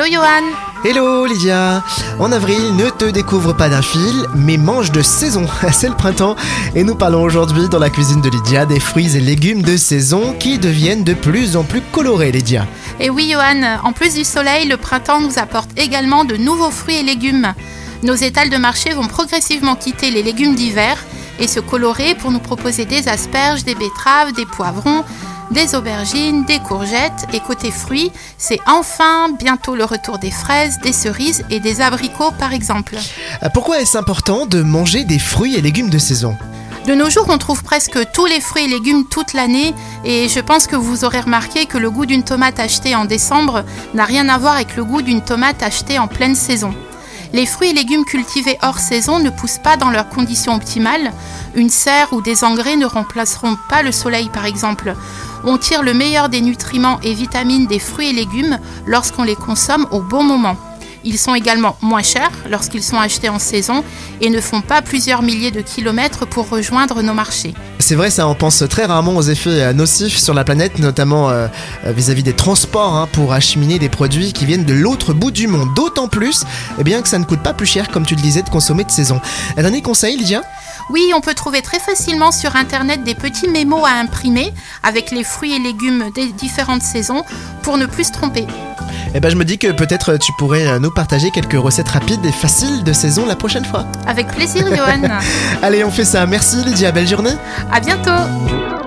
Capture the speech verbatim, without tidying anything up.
Johan. Hello Lydia. En avril, ne te découvre pas d'un fil, mais mange de saison. C'est le printemps et nous parlons aujourd'hui dans la cuisine de Lydia des fruits et légumes de saison qui deviennent de plus en plus colorés, Lydia. Et oui Johan, en plus du soleil, le printemps nous apporte également de nouveaux fruits et légumes. Nos étals de marché vont progressivement quitter les légumes d'hiver et se colorer pour nous proposer des asperges, des betteraves, des poivrons, des aubergines, des courgettes. Et côté fruits, c'est enfin bientôt le retour des fraises, des cerises et des abricots par exemple. Pourquoi est-ce important de manger des fruits et légumes de saison ? De nos jours, on trouve presque tous les fruits et légumes toute l'année et je pense que vous aurez remarqué que le goût d'une tomate achetée en décembre n'a rien à voir avec le goût d'une tomate achetée en pleine saison. Les fruits et légumes cultivés hors saison ne poussent pas dans leurs conditions optimales. Une serre ou des engrais ne remplaceront pas le soleil par exemple. On tire le meilleur des nutriments et vitamines des fruits et légumes lorsqu'on les consomme au bon moment. Ils sont également moins chers lorsqu'ils sont achetés en saison et ne font pas plusieurs milliers de kilomètres pour rejoindre nos marchés. C'est vrai, ça, on pense très rarement aux effets nocifs sur la planète, notamment euh, vis-à-vis des transports hein, pour acheminer des produits qui viennent de l'autre bout du monde. D'autant plus eh bien, que ça ne coûte pas plus cher, comme tu le disais, de consommer de saison. Un dernier conseil, Lydia ? Oui, on peut trouver très facilement sur internet des petits mémos à imprimer avec les fruits et légumes des différentes saisons pour ne plus se tromper. Eh ben, je me dis que peut-être tu pourrais nous partager quelques recettes rapides et faciles de saison la prochaine fois. Avec plaisir, Johan. Allez, on fait ça. Merci Lydia, belle journée. À bientôt.